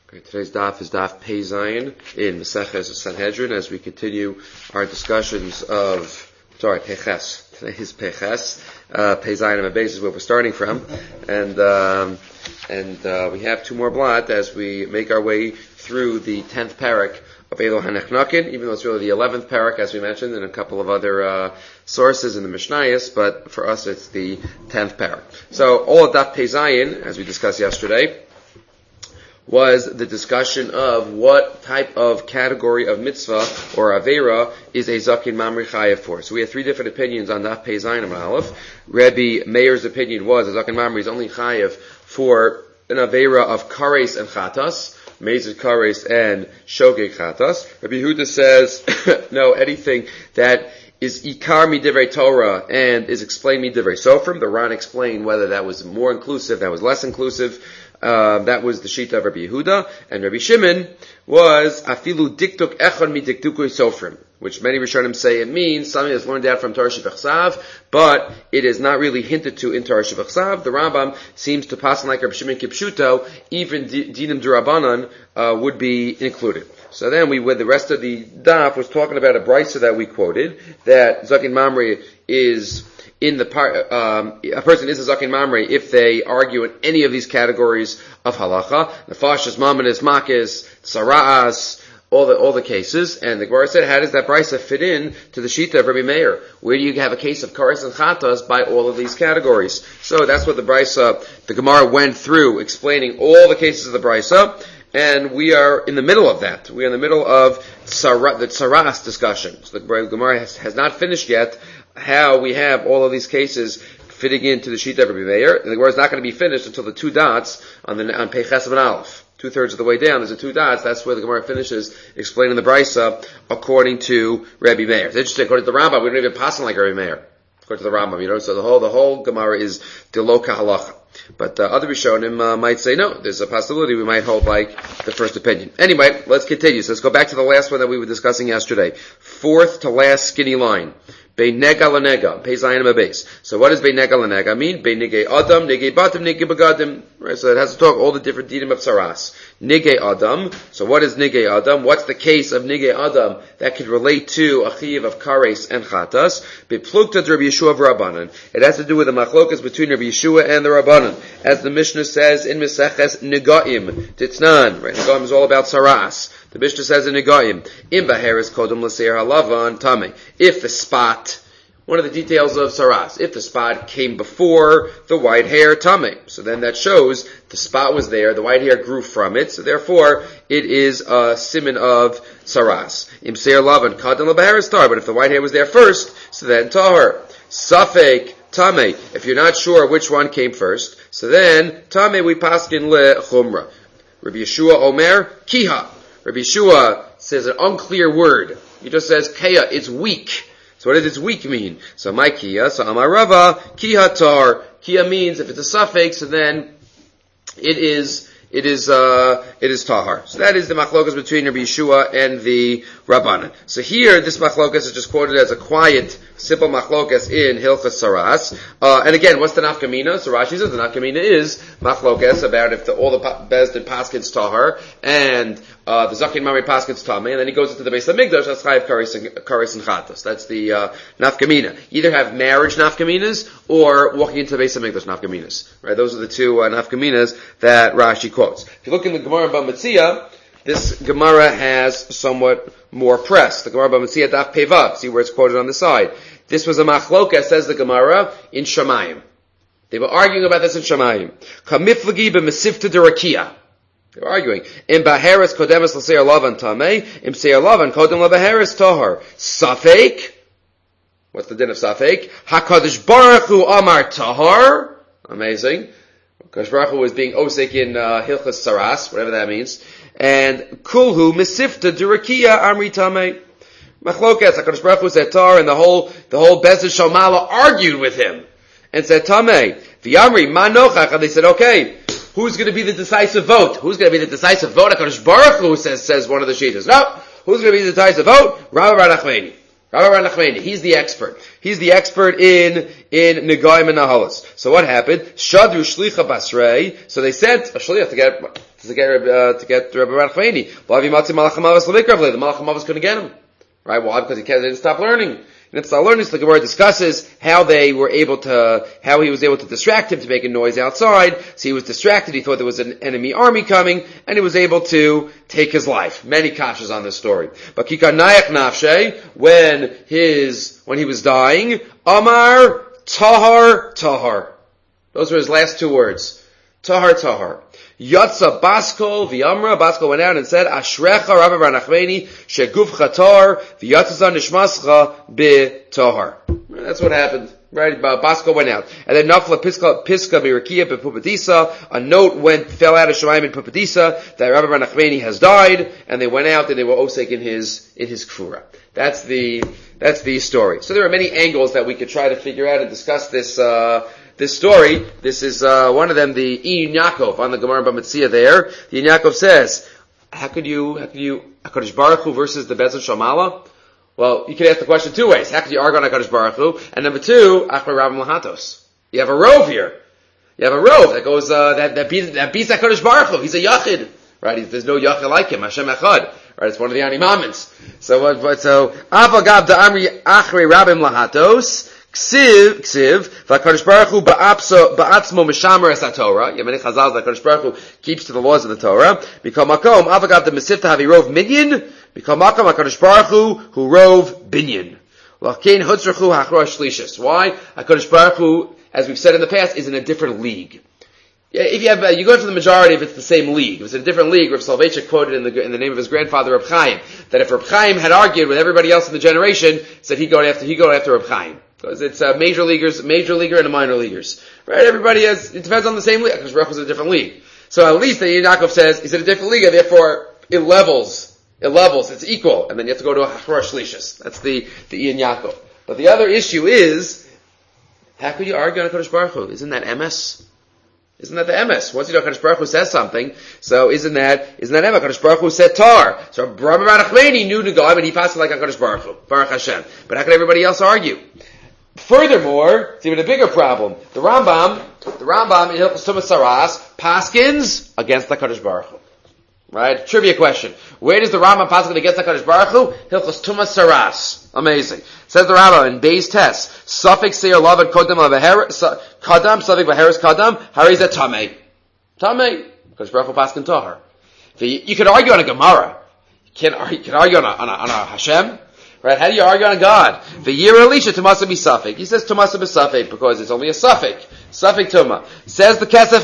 Okay, today's daf is daf Pei Zayin in Maseches Sanhedrin as we continue our discussions of, Peches. Today's Peches. Pei Zayin and Mabez is where we're starting from. And we have two more blot as we make our way through the 10th parak of Elo HaNechnakin, even though it's really the 11th parak, as we mentioned, in a couple of other sources in the Mishnayos, but for us it's the 10th parak. So all of daf Pei Zayin, as we discussed yesterday, was the discussion of what type of category of mitzvah or avera is a zakin mamri chayav for. So we had three different opinions on daf Pei Zayin and Aleph. Rabbi Meir's opinion was a zakin mamri is only chayav for an avera of kares and chatas, mezid kares and shogeg chatas. Rabbi Yehuda says, no, anything that is ikar midivrei Torah and is explained midivrei Sofrim. The Ran explained whether that was more inclusive, that was less inclusive. That was the shita of Rabbi Yehuda, and Rabbi Shimon was afilu diktuk echad mi diktukui Sofrim, which many Rishonim say it means something that's learned out from Torah Shebechsav, but it is not really hinted to in Torah Shebechsav. The Rambam seems to pass like Rabbi Shimon Kipshuto, even dinim d'Rabbanan would be included. So then with the rest of the daf was talking about a brisa that we quoted, that Zakin Mamre is in the a person is a Zakin Mamre if they argue in any of these categories of halacha, nefashos, mamanis, makis, sara'as, all the cases. And the Gemara said, how does that brisa fit in to the shita of Rabbi Meir? Where do you have a case of kares and chatas by all of these categories? So that's what the Gemara went through, explaining all the cases of the brisa. And we are in the middle of that. We are in the middle of the tsaras discussion. So the Gemara has not finished yet how we have all of these cases fitting into the sheet of Rabbi Meir. And the Gemara is not going to be finished until the two dots on Peches and Aleph. 2/3 of the way down, there's the two dots. That's where the Gemara finishes explaining the brisa according to Rabbi Meir. It's interesting. According to the Rambam, we don't even pass like Rabbi Meir. According to the Rambam, so the whole Gemara is Diloka halacha. But other Rishonim might say no. There's a possibility we might hold like the first opinion. Anyway, let's continue. So let's go back to the last one that we were discussing yesterday. Fourth to last skinny line. Beinega lanega, Pei Zayin Mabez. So what does beinega lanega mean? Beinege adam, nege batim, nege bagadim. Right, so it has to talk all the different dinim of saras. Nege adam. So what is nege adam? What's the case of nege adam that could relate to a chiyuv of kares and chatas? Beplukta Rabbi Yeshua v'Rabbanan. It has to do with the machlokas between Rabbi Yeshua and the Rabbanan, as the Mishnah says in Meseches Negaim Titnan. Right, Negaim is all about saras. The Mishnah says in Negaim, Im baheres kodem l'seir halavan tame. If the spot, one of the details of saras, if the spot came before the white hair tame, so then that shows the spot was there, the white hair grew from it, so therefore it is a siman of saras. Im seir lavan kodem l'baheres tar, but if the white hair was there first, so then tahar. Safek tame, if you're not sure which one came first, so then tame we paskin le chumra. Rabbi Yeshua Omer kiha. Rabbi Yeshua says an unclear word. He just says kaya, it's weak. So what does it's weak mean? So my kia, so Amar Rava, kiha tar. Kia means if it's a suffix, so then it is tahar. So that is the machlokas between Rabbi Yeshua and the Rabbanan. So here, this machlokas is just quoted as a quiet, simple machlokas in Hilchas Saras. And again, what's the nafkamina? So Rashi says the nafkamina is machlokas about if all the Bezdin paskins tahar and the Zakin Mamre paskins tameh, and then he goes into the Beis HaMikdash, that's chayav kares and chatas. That's the nafkamina. Either have marriage nafkaminas or walking into the Beis HaMikdash nafkaminas. Right? Those are the two nafkaminas that Rashi quotes. If you look in the Gemara B'Metzia, this Gemara has somewhat more press. The Gemara B'Metzia daf Pevav, see where it's quoted on the side. This was a machloka, says the Gemara, in Shamayim. They were arguing about this in Shamayim. Kamiflagi b'mesifta derakia. They were arguing. Im baheres kodemes l'seir lavan tameh, im seir lavan kodem l'baheres tohar. Safek. What's the din of Safek? HaKadosh Baruch Hu Amar Tahar. Amazing. HaKadosh Baruch Hu was being osek in Hilchas Saras, whatever that means. And Kulhu Mesifta Durakia Amri Tameh. Machlokas, HaKadosh Baruch Hu said Tar, and the whole Bezdin Shalmala argued with him and said Tameh. V'yamri Ma Nochach, and they said, okay, who's going to be the decisive vote? Who's going to be the decisive vote? HaKadosh Baruch Hu says one of the Shitas. No, who's going to be the decisive vote? Rabbi Bar Nachmani. Rabbi Nachmani, he's the expert. He's the expert in Negoim and Nahalas. So what happened? Shadru Shlicha Basrei. So they sent a shliach to get Rabbi Nachmani. The Malach HaMavos couldn't get him. Right? Why? Because they didn't stop learning. And it's our learning, so the Gemara discusses how he was able to distract him to make a noise outside. So he was distracted, he thought there was an enemy army coming, and he was able to take his life. Many kashas on this story. But Kikar Nayak Nafshe, when he was dying, Amar Tahar Tahar. Those were his last two words. Tahar Tahar. Yatsa Baskol v'Yamra. Baskol went out and said, Ashrecha Rabbi Bar Nachmani shegufcha tahar v'yatza nishmascha b'tahar. That's what happened. Right? Baskol went out. And then Nafla Piska Mirakia b'Pupadisa. A note fell out of Shemaim in Pupadisa that Rabbi Bar Nachmani has died, and they went out and they were osek in his kfura. That's the story. So there are many angles that we could try to figure out and discuss this story. This is one of them, the Iyun Yaakov on the Gemara Bamitzia there. The Iyun Yaakov says, how could you HaKadosh Baruch Hu versus the Bezin Shamala? Well, you could ask the question two ways. How could you argue on HaKadosh Baruch Hu? And number two, Achbar Rabim Lahatos. You have a rove here. You have a rove that goes, that beats HaKadosh Baruch Hu. He's a Yachid. Right? There's no Yachid like him. Hashem Echad. Right? It's one of the Animamins. So Avagav Da'amri Achri Rabim Lahatos. Ksiv, v'HaKadosh Baruch Hu ba'atzmo mishamer es HaTorah. Yemeni Chazal, HaKadosh Baruch Hu keeps to the laws of the Torah. Mikol makom, avagav the mesifta havi rov minyan. Mikol makom, HaKadosh Baruch Hu rov binyan. L'chein hutzrachu hachroa shlishis. Why? HaKadosh Baruch Hu, as we've said in the past, is in a different league. If you go for the majority, if it's the same league. If it's in a different league, Rav Soloveitchik quoted in the name of his grandfather, Reb Chaim, that if Reb Chaim had argued with everybody else in the generation, said he'd go after Reb Chaim. Because it's major leaguer and a minor leaguers. Right? It depends on the same league, because Baruch Hu is a different league. So at least the Iyun Yaakov says, he's in a different league, and therefore it levels, it's equal, and then you have to go to a Hachroa Shlishis. That's the Iyun Yaakov. But the other issue is, how could you argue on HaKadosh Baruch Hu? Isn't that MS? Isn't that the MS? Once you know HaKadosh Baruch Hu says something, so isn't that MS? HaKadosh Baruch Hu said tar. So Rabbi Nachmani knew to go, but he passed it like HaKadosh Baruch Hu. Baruch Hashem. But how could everybody else argue? Furthermore, it's even a bigger problem. The Rambam in Hilchos Tumas Saras paskins against the HaKadosh Baruch Hu. Right? Trivia question. Where does the Rambam paskin against the HaKadosh Baruch Hu? Hilchos Tumas Saras. Amazing. Says the Rambam in Beis Tes, Safik Seir Lavan Kodam Kadam, Safik Baheres Kadam, Harizat Tamei. Tamei. HaKadosh Baruch Hu paskin Tahar. You could argue on a Gemara. You can argue on a Hashem. Right? How do you argue on God? The year Elisha Tumasa be Safik. He says Tumasa be Safik because it's only a Safik. Safik Tuma. Says the Kesef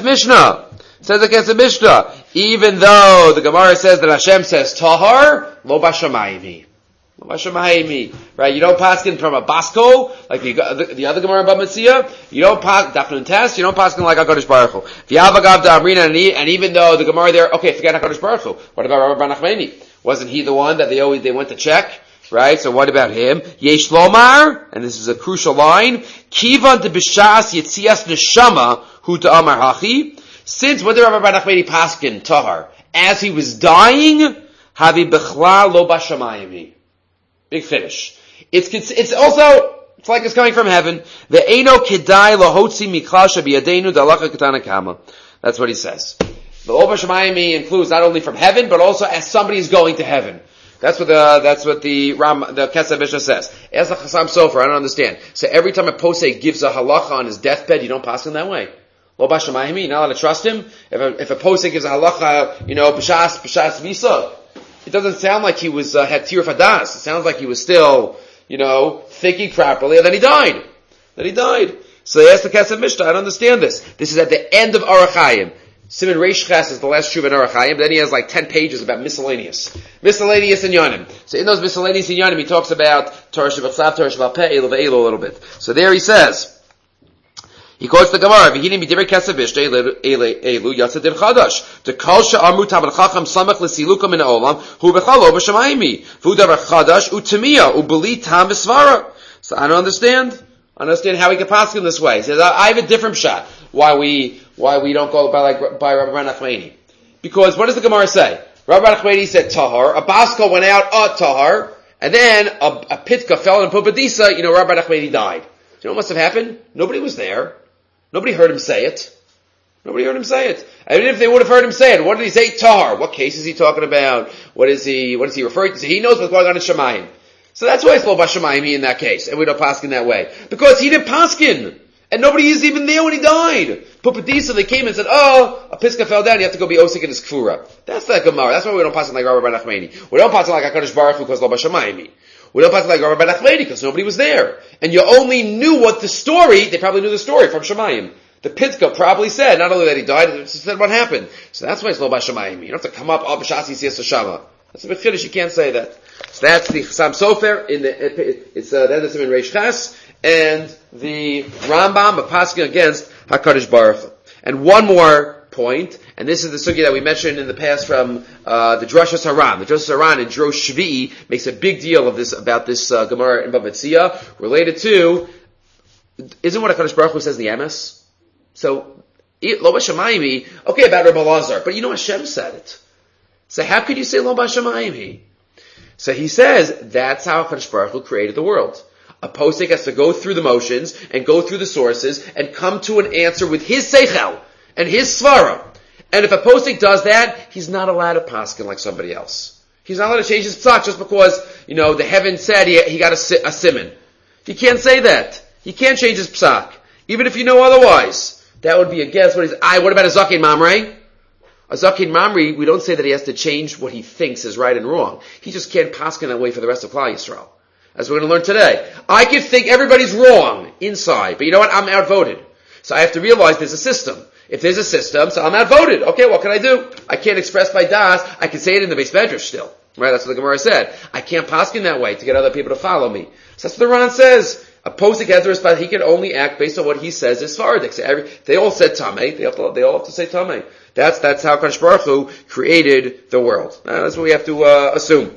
Mishnah. Even though the Gemara says that Hashem says Tahar, Lo Bashamayimi. Lo Bashamayimi. Right? You don't paskin from a Basko, like the other Gemara Bab Metzia. You don't paskin test. You don't paskin like HaKadosh Baruch Hu. V'yavagav da'amrina, and even though the Gemara there, okay, forget HaKadosh Baruch Hu. What about Rabbi Bar Nachmani? Wasn't he the one that they went to check? Right? So what about him? Yesh lomar, and this is a crucial line, Kivan de b'shas yitzias neshama hu ta'amar hachi. Since when did Rabbi Bar Nachmani paskin tahar? As he was dying, havi bechla lo bashamayim. Big finish. It's also, it's like it's coming from heaven. Ve'eno kedai lahotzi miklal shabiyadenu dalacha katana kama. That's what he says. The lo bashamayim includes not only from heaven, but also as somebody is going to heaven. That's what the Kesef Mishnah says. As the Chassam Sofer, I don't understand. So every time a posek gives a halacha on his deathbed, you don't pass him that way. Lo bashamayim, you're not allowed to trust him. If a posek gives a halacha, b'shas visa, it doesn't sound like he was had tir fadas. It sounds like he was still, thinking properly, and then he died. So they asked the Kesef Mishnah, I don't understand this. This is at the end of Orach Chaim. Siman Reish Ches is the last shuv in Orach Chaim. Then he has like 10 pages about miscellaneous inyanim. So in those miscellaneous inyanim, he talks about Torah Shebachsav, Torah Shebal Peh, Elu Ve'elu a little bit. So there he says, he quotes the Gemara, V'hinim b'divrei Kesef Mishnah Elu Yatsa Din Chadash. To Kol She'amru Tamar Chacham Samach L'Siluka Min Ha'olam Hu B'chal Lo B'Shamayimi V'hu Davar Chadash U'Tamiya U'Beli Tam V'Svara. So I don't understand how he can pass in this way. He says, I have a different shot. Why we don't go by Rabbi Nachmani. Because what does the Gemara say? Rabbi Nachmani said Tahar. A Basko went out, Tahar. and then a pitka fell in Pumbedisa, Rabbi Nachmani died. Do you know what must have happened? Nobody was there. Nobody heard him say it. And even if they would have heard him say it, what did he say? Tahar. What case is he talking about? What is he referring to? So he knows what's going on in Shemayim. So that's why it's lo b'shamayim in that case, and we don't paskin that way. Because he didn't paskin. And nobody is even there when he died. Pumbedisa, they came and said, a piska fell down, you have to go be osik in his kfura. That's that Gemara. That's why we don't paskin like Rabbi Nachmani. We don't paskin like HaKadosh Baruch Hu because lo b'shamayim. We don't paskin like Rabbi Nachmani because nobody was there. And you only knew they probably knew the story from Shemayim. The Pitka probably said, not only that he died, it said what happened. So that's why it's lo b'shamayim. You don't have to come up, b'shasi siyas shama. That's a bit chiddush, you can't say that. So that's the Chassam Sofer, it's the end of Siman Reish Ches, and the Rambam of Paskin against HaKadosh Baruch Hu. And one more point, and this is the sugya that we mentioned in the past from the Drashas Haran. The Drashas Haran in Drosh Shvi'i makes a big deal of this, about this Gemara in Bava Metzia, related to, isn't what HaKadosh Baruch Hu says in the Amos? So, Lo B'Shamayim, okay, about Rabbi Elazar, but Hashem said it. So how could you say Lo B'Shamayim? So he says, that's how HaKadosh Baruch Hu created the world. A posek has to go through the motions and go through the sources and come to an answer with his seichel and his svara. And if a posek does that, he's not allowed to paskin like somebody else. He's not allowed to change his psak just because, the heaven said he got a siman. He can't say that. He can't change his psak. Even if you know otherwise. That would be a guess. What about a Zakin Mamre? A Zakin Mamre, we don't say that he has to change what he thinks is right and wrong. He just can't paskin that way for the rest of Klal Yisrael. As we're going to learn today. I can think everybody's wrong inside, but you know what? I'm outvoted. So I have to realize there's a system. If there's a system, so I'm outvoted. Okay, what can I do? I can't express by das. I can say it in the Beis Medrash still. Right? That's what the Gemara said. I can't paskin that way to get other people to follow me. So that's what the Ran says. A posek has the response, he can only act based on what he says is Sfaradic. They all said Tameh. They all have to say Tameh. That's how HaKadosh Baruch Hu created the world. That's what we have to assume.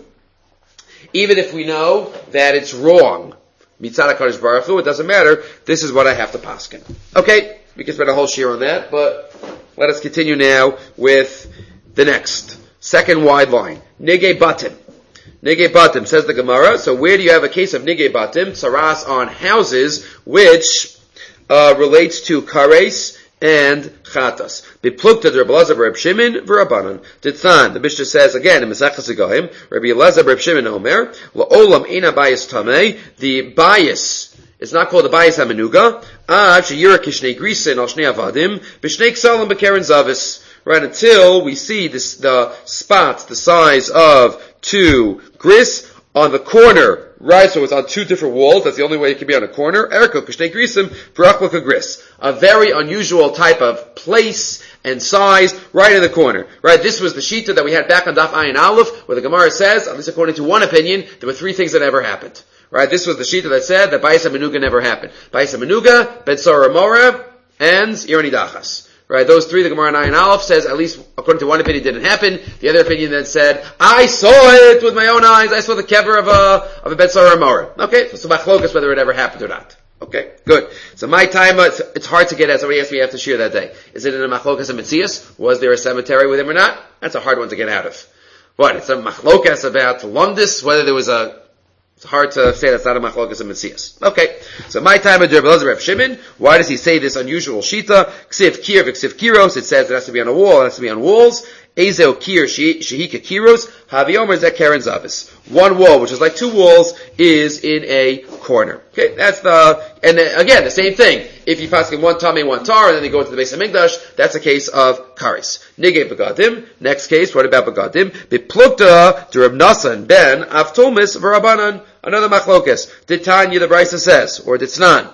Even if we know that it's wrong, Mitzad HaKadosh Baruch Hu, it doesn't matter. This is what I have to paskin. Okay, we can spend a whole shir on that, but let us continue now with the next. Second wide line. Nigei Batim. Nigei Batim, says the Gemara. So where do you have a case of Nigei Batim? Saras on houses, which relates to Kares and Chatas. Beplukta Rabbi Elazar Reb Shimon v'Rabbanan. Dithan, the Mishnah says again in Mesechus Hagoyim, Rabbi Elazar Reb Shimon Omer, La'olam Eina Bayis Tamei, the bias is not called the Bayis HaMenuga, Ad Sheyira Kishnei Grisa and Al Shnei Avadim, B'Shnei Ksalim B'Keren Zavis. Right, until we see the spots the size of 2 gris on the corner, right? So it's on 2 different walls. That's the only way it can be on a corner. Erko Kishnei Grisim V'Rachla Gris. A very unusual type of place and size right in the corner. Right? This was the shita that we had back on Daf Ayin Aleph, where the Gemara says, at least according to one opinion, there were 3 things that never happened. Right? This was the shita that said that Bayis HaMenuga never happened. Bayis HaMenuga, Bet Sora Mora, and Irani Dachas. Right, those 3, the Gemara in Ayin Aleph says, at least according to one opinion, didn't happen. The other opinion then said, I saw it with my own eyes. I saw the kever of a Bet Sora Mora. Okay, so machlokas whether it ever happened or not. Okay, good. So my time, it's hard to get at. Somebody asked me after shir that day. Is it in a machlokas and Metzias? Was there a cemetery with him or not? That's a hard one to get out of. What? It's a machlokas about Lundis, whether there was it's hard to say that's not a machlokas and Metzias. Okay. So my time at Rabbi Elazar Reb Shimon, why does he say this unusual shita? Ksiv kir v'ksiv kiros, it says it has to be on a wall, it has to be on walls. Ezeo kir shehika kiros, haviomer zek keren zavis. 1 wall, which is like 2 walls, is in a corner. Okay, that's and then, again, the same thing. If you pass in 1 tamei, 1 tar, and then you go into the Beis HaMikdash, that's a case of kares. Nigei begadim. Next case, what about begadim? Beplukta to Reb Nasan ben Avtomis v'Rabbanan. Another machlokas. Did Tanya the Brisa says, or did Tznan?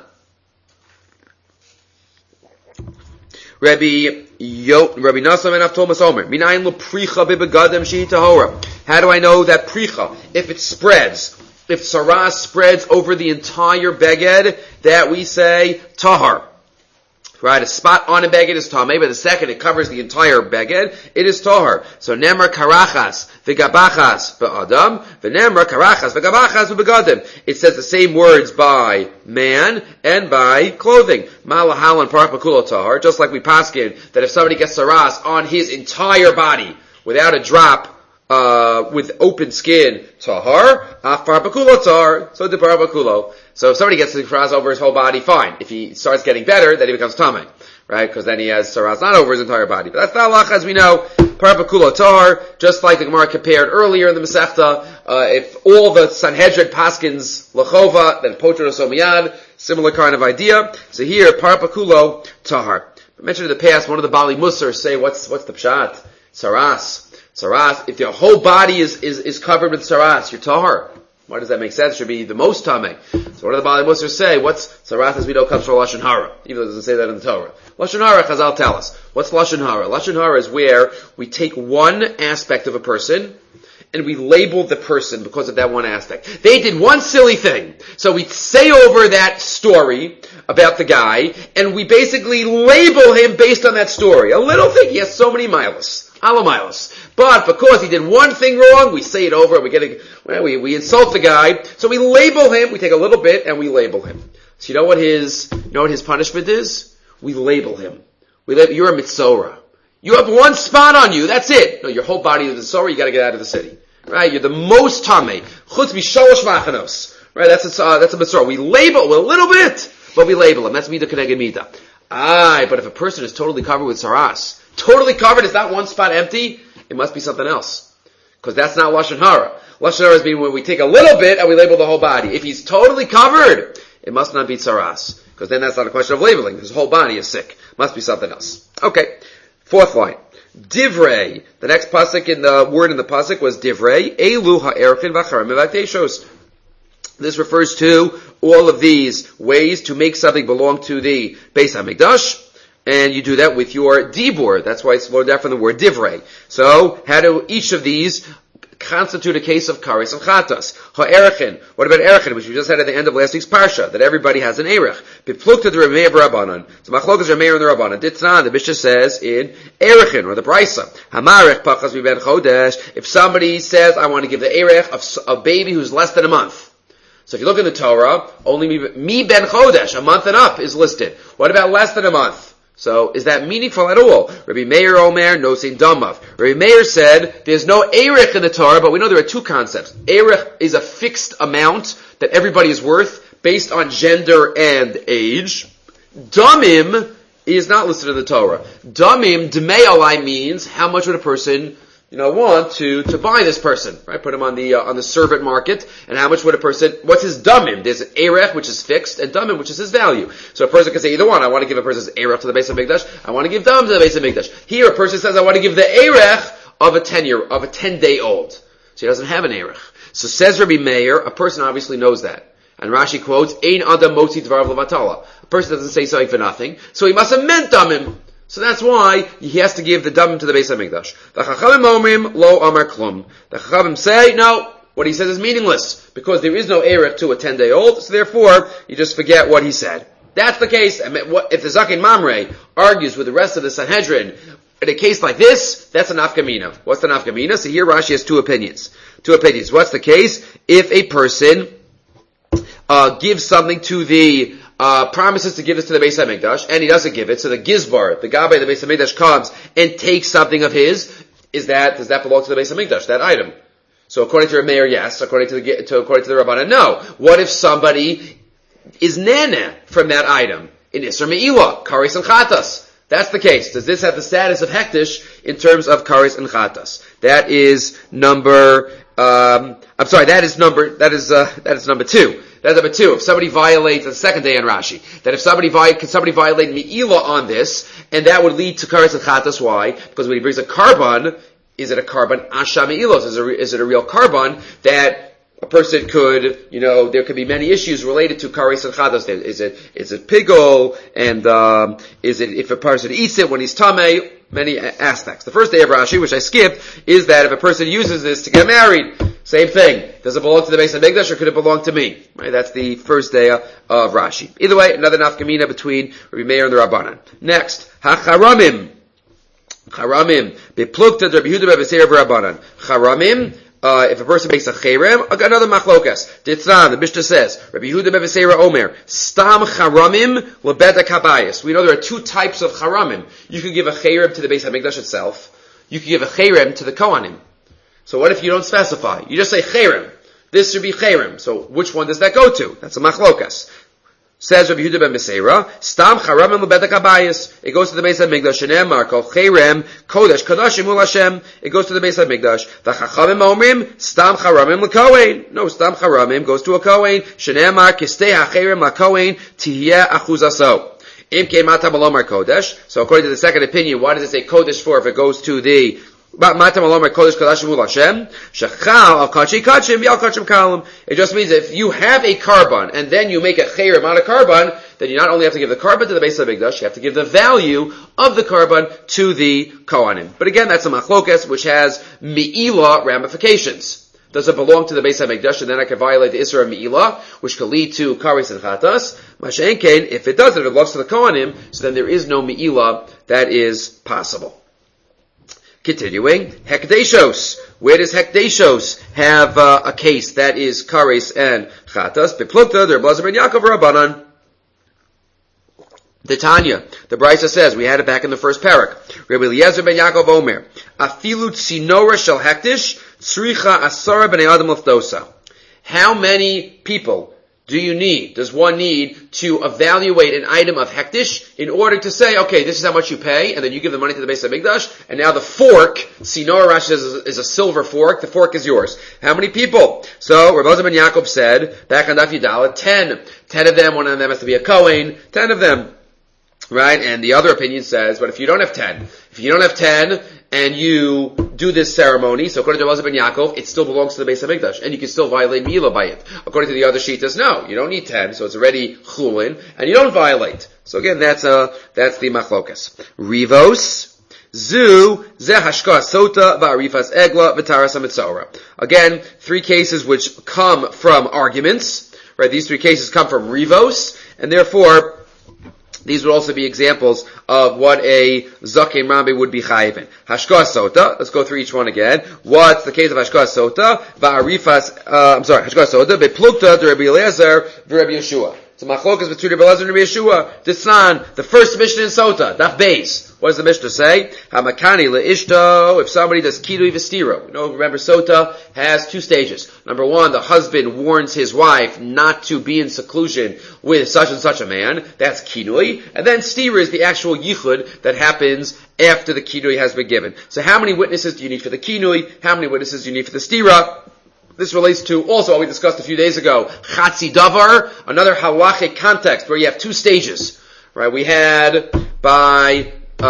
Rabbi Nasan ben Avtomis Omer. Minayin lo pricha bebegadim shehi tahora. How do I know that pricha? If it spreads, if saras spreads over the entire beged, that we say tahar. Right, a spot on a beged is tamei, but the second it covers the entire beged, it is tahar. So nemra karachas v'gabachas ba'adam, v'nemra karachas v'gabachas v'begadim. It says the same words by man and by clothing. Malahalan parach makulo tahar, just like we paskin that if somebody gets saras on his entire body without a drop with open skin, tahar, afar bakulo tahar, so the bakulo. So if somebody gets the saras over his whole body, fine. If he starts getting better, then he becomes tamei, right? Because then he has saras not over his entire body. But that's the halacha as we know, bakulo tahar, just like the Gemara compared earlier in the Masechta, if all the Sanhedrin paskins lachova, then poter somiyad, similar kind of idea. So here, bakulo tahar. I mentioned in the past, one of the Bali Musar say, what's the pshat? Saras, if your whole body is covered with saras, you're tahar. Why does that make sense? It should be the most tamei. So what do the Bali Musar say? What's saras as we know comes from Lashon Hara, even though it doesn't say that in the Torah. Lashon Hara, Chazal tell us. What's Lashon Hara? Lashon Hara is where we take one aspect of a person and we label the person because of that one aspect. They did one silly thing. So we say over that story about the guy, and we basically label him based on that story. A little thing, he has so many miles. Alamilos. But because he did one thing wrong, we say it over, and we insult the guy. So we label him, we take a little bit, and we label him. So you know what his punishment is? We label him. You're a mitzora. You have one spot on you, that's it. No, your whole body is a mitzora, you gotta get out of the city. Right? You're the most tamei. Chutz mishalosh machanos. Right? That's a mitzora. We label a little bit, but we label him. That's mida keneged mida. But if a person is totally covered with saras, totally covered, is not one spot empty, it must be something else. Because that's not Lashon Hara. Lashon Hara is mean when we take a little bit and we label the whole body. If he's totally covered, it must not be saras. Because then that's not a question of labeling. His whole body is sick. Must be something else. Okay. Fourth line. Divrei. The next pasuk in the word in the pasuk was divrei. Elu ha'erchin v'acharim v'akteshos. This refers to all of these ways to make something belong to the Beis HaMikdash. And you do that with your dibur. That's why it's learned out from the word divrei. So, how do each of these constitute a case of kares and chatas? Ha'erechin. What about erechin, which we just had at the end of last week's parsha, that everybody has an erech. Biplukta the Remeir Rabbanan. So machlokas Remeir and the Rabbanan. Ditznan, the Mishnah says in erechin, or the Brisa. Hamarech pachas miben chodesh. If somebody says, I want to give the erech of a baby who's less than a month. So if you look in the Torah, only mi ben chodesh, a month and up, is listed. What about less than a month? So, is that meaningful at all? Rabbi Meir Omer, nosin damav. Rabbi Meir said, there's no erech in the Torah, but we know there are two concepts. Erech is a fixed amount that everybody is worth, based on gender and age. Damim is not listed in the Torah. Damim, dmei alai, means, how much would a person want to buy this person, right? Put him on the servant market, and how much would a person, what's his damim? There's an erech, which is fixed, and damim, which is his value. So a person can say either one. I want to give a person's erech to the Beis HaMikdash. I want to give damim to the Beis HaMikdash. Here, a person says, I want to give the erech of a 10-day-old. So he doesn't have an erech. So says Rabbi Meir, a person obviously knows that. And Rashi quotes, Ein adam motzi dvarav levatala. A person doesn't say something for nothing, so he must have meant damim. So that's why he has to give the damim to the Beis HaMikdash. The Chachamim omrim lo amar klum. The Chachamim say, no, what he says is meaningless, because there is no erech to a 10-day-old, so therefore, you just forget what he said. That's the case. If the Zakin Mamre argues with the rest of the Sanhedrin, in a case like this, that's a nafkamina. What's the nafkamina? So here Rashi has two opinions. What's the case? If a person gives something to the promises to give this to the Beis HaMikdash, and he doesn't give it, so the Gizbar, the Gabbai, the Beis HaMikdash comes and takes something of his, does that belong to the Beis HaMikdash, that item? So according to Rameir, yes. According to the Rabbanan, no. What if somebody is nana from that item? In Isser Me'ilah, Kares and Chatas. That's the case. Does this have the status of Hektish in terms of Kares and Chatas? That is number two. That's number two. If somebody violates, the second day in Rashi, that if somebody violate Me'ilah on this, and that would lead to Kares and Chatas, why? Because when he brings a carbon, is it a carbon Asha Me'ilos? Is it a real carbon that a person could, there could be many issues related to Kares and Chatas. Is it pigol? And, is it, if a person eats it when he's tamei? Many aspects. The first day of Rashi, which I skipped, is that if a person uses this to get married, same thing. Does it belong to the Beis HaMikdash or could it belong to me? Right? That's the first day of Rashi. Either way, another nafkamina between Rabbi Meir and the Rabbanan. Next, Hacharamim. Charamim. Beplukta Rabbi Yehuda Bebeseir v'Rabbanan. Charamim. If a person makes a cherem, another machlokas. Ditzran, the Mishnah says, Rabbi Yehuda Bebeseira Omer, Stam charamim lebeda kabayis. We know there are two types of charamim. You can give a cherem to the Beis HaMikdash itself. You can give a cherem to the Kohanim. So what if you don't specify? You just say cherem. This should be cherem. So which one does that go to? That's a machlokas. Says Rabbi Yehuda ben Meseira, Stam charamim lebedek habayis. It goes to the Beis HaMikdash. Shenemar kol cherem kodesh kadashim ul Hashem. It goes to the Beis HaMikdash. V'chachamim omrim stam charamim lekohen. No, stam charamim goes to a kohen. Shenemar kistei hacherem lakohen tihiyeh achuzaso. Im keimata malomar kodesh. So according to the second opinion, why does it say kodesh for if it goes to the it just means that if you have a carbon and then you make a cherem out of carbon, then you not only have to give the carbon to the Beis HaMikdash, you have to give the value of the carbon to the Kohanim. But again, that's a machlokas which has mi'ilah ramifications. Does it belong to the Beis HaMikdash and then I can violate the Isra of mi'ilah, which can lead to kares and chatas? Masha'en kein, if it doesn't, if it belongs to the Kohanim, so then there is no mi'ilah that is possible. Continuing, Hekdeshos. Where does Hekdeshos have a case that is kares and chatas? Beplukta, der Blazer ben Yaakov Rabbanan. The Tanya, the Brisa says, we had it back in the first parak. Rabbi Eliezer ben Yaakov Omer, Afilu tzinora shel hekdesh, tzricha asara b'nei adam lefdosa. How many people does one need to evaluate an item of hektish in order to say, okay, this is how much you pay, and then you give the money to the Beis HaMikdash, and now the fork, Sinor Rashi says is a silver fork, the fork is yours. How many people? So, Rabbi ben Yaakov said, back on Daf Yudaleh, 10. 10 of them, one of them has to be a Kohen, 10 of them. Right? And the other opinion says, but if you don't have 10, and you do this ceremony, so according to Rabbi ben Yaakov, it still belongs to the Beis HaMikdash, and you can still violate mi'ilah by it. According to the other Shitas, no, you don't need 10, so it's already chulin, and you don't violate. So again, that's the machlokas. Rivos, zu, zeh hashka sota, va'arifas egla, v'taras hamitzora. Again, 3 cases which come from arguments, right? These 3 cases come from rivos, and therefore, these would also be examples of what a Zaken Rabbi would be chayiv in. Hashka Sota, let's go through each one again. What's the case of Hashka Sota? Hashka Sota, Beplukta, the Rabbi Eliezer, the Rabbi Yeshua. So machlokas between Rabbi Eliezer and Rabbi Yeshua. Disnan, the first Mishnah in Sota, Daf Beis. What does the Mishnah say? Hamakani leishto, if somebody does kidui v'stiro. Remember Sota has 2 stages. Number 1, the husband warns his wife not to be in seclusion with such and such a man. That's kidui. And then stira is the actual yichud that happens after the kidui has been given. So how many witnesses do you need for the kidui? How many witnesses do you need for the stira? This relates to also what we discussed a few days ago. Chatzi davar, another halachic context where you have 2 stages. Right? We had by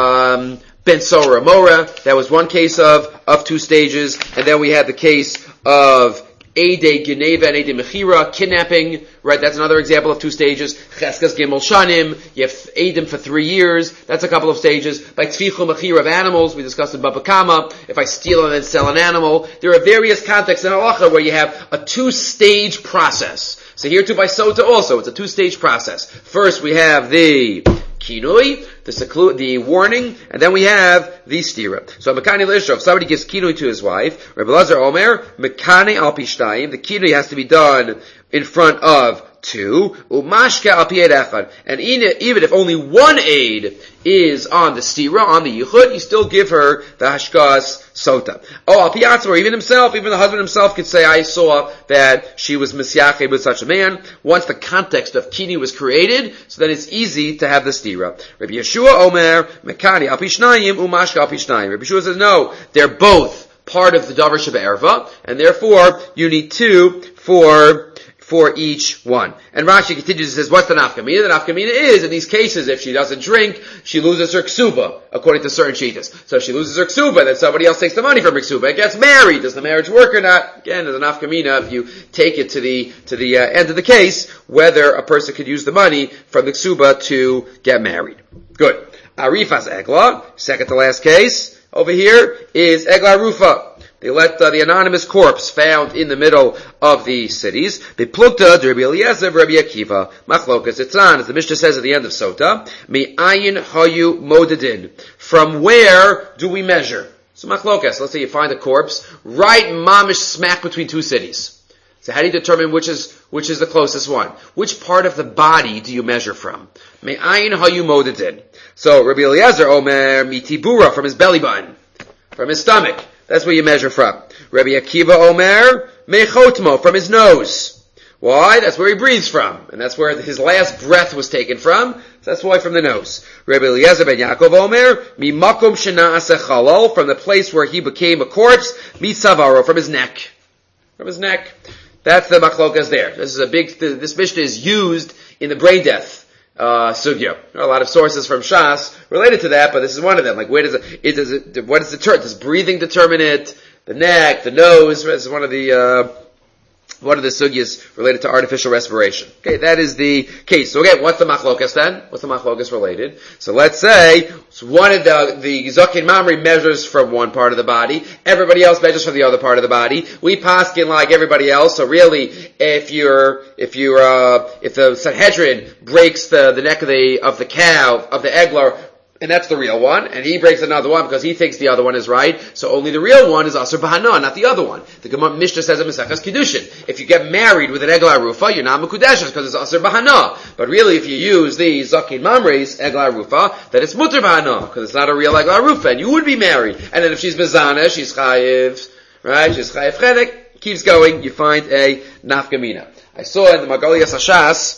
Ben Sora Mora, that was one case of 2 stages, and then we had the case of Eidei Geneva and Eidei Mechira, kidnapping, right, that's another example of 2 stages. Cheskas Gimel Shanim, you have Eidim for 3 years, that's a couple of stages. By Tfichu Mechira of animals, we discussed in Baba Kama, if I steal and then sell an animal. There are various contexts in halacha where you have a 2-stage process. So here too by Sota also, it's a 2-stage process. First we have the kinui, the warning, and then we have the stira. So Mekani L'Isha, if somebody gives kinui to his wife, Rabbi Lazar Omer, Mekani Al Pishtayim, the kinui has to be done in front of 2, Umashka Al Pied Echad, and even if only 1 aid is on the stira, on the yichud, you still give her the hashkas sota. Oh, Al Piatz, or even the husband himself could say, I saw that she was misyache with such a man. Once the context of kini was created, so then it's easy to have the stira. Rabbi Yeshua Omer, Mekani Al Pishnayim, Umashka Al Pishnayim. Rabbi Yeshua says, no, they're both part of the davar sheba erva, and therefore you need 2 for each one. And Rashi continues and says, what's the nafkamina? The nafkamina is, in these cases, if she doesn't drink, she loses her ksuba, according to certain shitas. So if she loses her ksuba, then somebody else takes the money from her ksuba and gets married. Does the marriage work or not? Again, there's a nafkamina if you take it to the end of the case, whether a person could use the money from the ksuba to get married. Good. Arifas egla, second to last case, over here is egla rufa. They let the anonymous corpse found in the middle of the cities. Beplukta, Rabbi Eliezer, Rabbi Akiva, Machlokas, Itzan, as the Mishnah says at the end of Sota, Me'ayin hayu modedin. From where do we measure? So Machlokas, let's say you find a corpse right mamish smack between 2 cities. So how do you determine which is the closest one? Which part of the body do you measure from? Me'ayin hayu modedin. So Rabbi Eliezer, Omer, mitibura, from his belly button, from his stomach. That's where you measure from. Rabbi Akiva Omer, mechotmo, from his nose. Why? That's where he breathes from. And that's where his last breath was taken from. So that's why from the nose. Rabbi Eliezer ben Yaakov Omer, mimakom shena'aseh chalal, from the place where he became a corpse, mitzavaro, from his neck. From his neck. That's the machlokas there. This Mishnah is used in the brain death sugya. There are a lot of sources from Shas related to that, but this is one of them. Like, does breathing determine it? The neck, the nose, this is one of the sugyas related to artificial respiration. Okay, that is the case. So again, what's the machlokas then? What's the machlokas related? So let's say, one of the Zakin Mamri measures from one part of the body, everybody else measures from the other part of the body. We paskin like everybody else, so really, if the Sanhedrin breaks the neck of the cow, of the eglar, and that's the real one, and he breaks another one because he thinks the other one is right, so only the real one is Asur Bahana, not the other one. The Gemara Mishnah says in Maseches Kiddushin, if you get married with an Eglah Rufa, you're not Mekudeshes because it's Asur Bahana. But really, if you use the Zakin Mamre's Eglah Rufa, then it's Mutter Bahana, because it's not a real Eglah Rufa, and you would be married. And then if she's Bezana, she's Chayiv, right? She's Chayiv Chenek, keeps going, you find a Nafkamina. I saw in the Magaliyas Hashas,